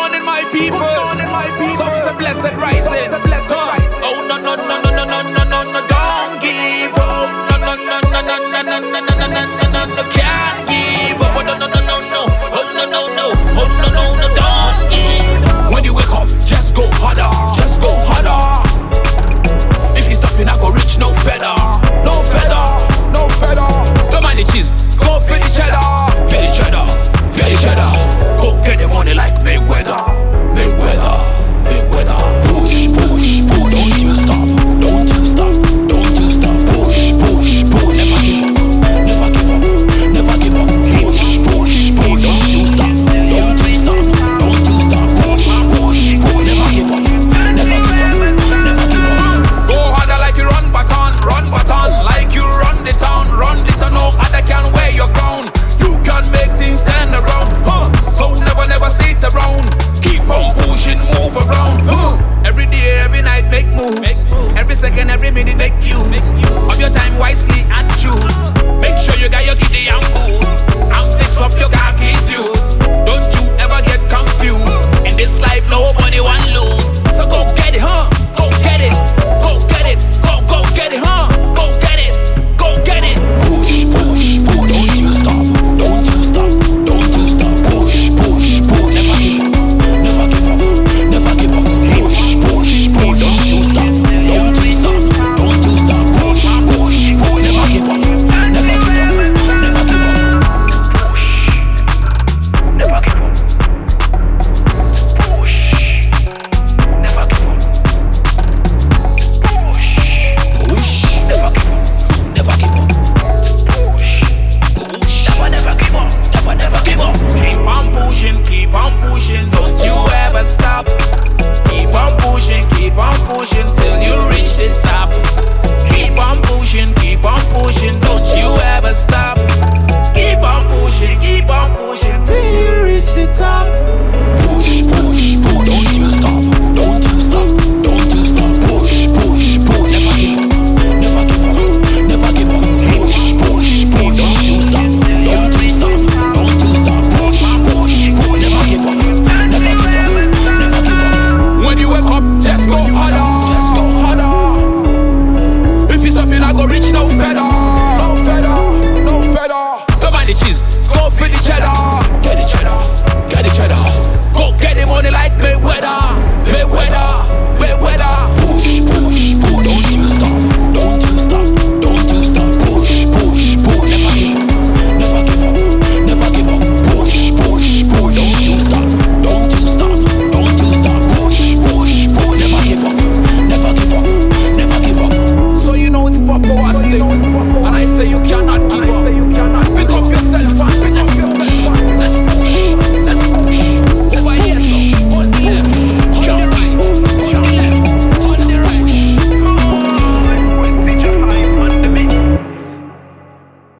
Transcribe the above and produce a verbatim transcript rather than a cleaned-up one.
morning, my people. Some say blessed rising. Huh. Oh no no no no no no no no no, don't give up. No no no no no no no no no no no no no, can't give up. Oh no no no no no. Oh no no no.